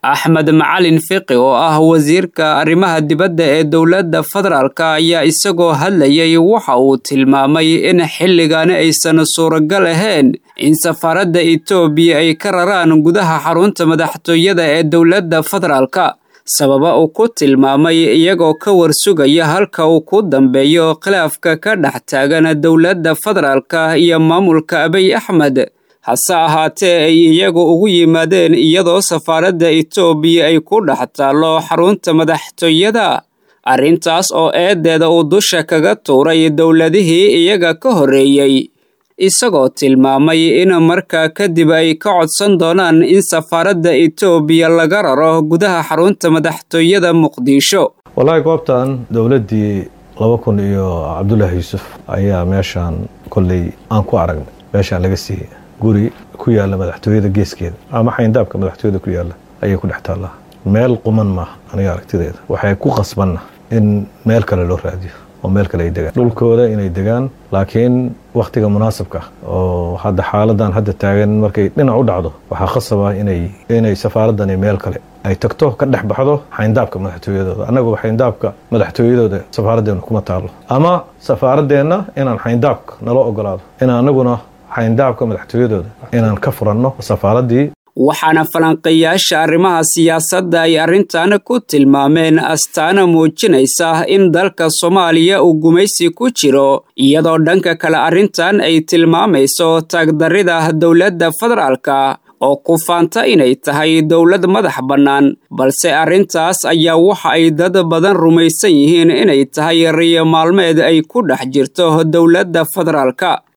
Axmed Macalin Fiqi oo ah wasiirka arrimaha dibadda ee dowladda federaalka ayaa isagoo hadlayay waxa uu tilmaamay in xilligan aysan suuragal ahayn in safaaradda Itoobiya ay ka raraan gudaha xarunta madaxtooyada ee dowladda federaalka sababa uu ku tilmaamay iyagoo ka warsugaya halka uu ku dambeeyo khilaafka ka dhex taagan dowladda federaalka iyo maamulka Abiy Ahmed. hase ahaatee ay iyagu ugu yimaadeen iyadoo safaaradda Itoobiya ay ku dhex taalo xarunta madaxtooyada arrintaas oo eedeeda uu dusha kaga tuuray dowladihii iyaga ka horeeyay isagoo tilmaamay in markaa kadib ay ka codsan doonaan in safaaradda Itoobiya laga raro gudaha xarunta madaxtooyada Muqdisho. wallahi goobtan dowladii 2000 iyo Cabdullaahi Yuusuf ayaa meeshan kulay aan ku aragnay meeshan laga siiyay guri ku yaala madaxtooyada geeskeeda ama xayndaabka madaxtooyada ku yaala ayay ku dhex taallaa meel quman ma aniga aragtideeda waxay ku qasbanna in meel kale loo raadiyo oo meel kale ay degaan dhulkooda inay degaan laakiin waqtiga munaasabka oo hadda xaaladan hadda taagan markay dhinac u dhacdo waxaa khasab ah inay safaaraddan meel kale ay tagto ka dhex baxdo xayndaabka madaxtooyadooda anagu xayndaabka madaxtooyadooda safaaraddeena kuma taalo ama safaaraddeena inaan xayndaabka nala ogolaado in anaguna xayndaabka madaxtooyadooda inaan ka furanno safaaradii. waxaana falanqeeyaasha arrimaha siyaasadda ay arrintan ku tilmaameen astaana muujinaysa in dalka Soomaaliya uu gumaysi ku jiro iyadoo dhanka kale arrintan ay tilmaamayso taagdarrida dowladda federaalka oo ku faanta inay tahay dowlad madax bannaan balse arrintaas ayaa waxa ay dad badan rumaysan yihiin inay tahay riyo maalmeed ay ku dhex jirto dowladda federaalka.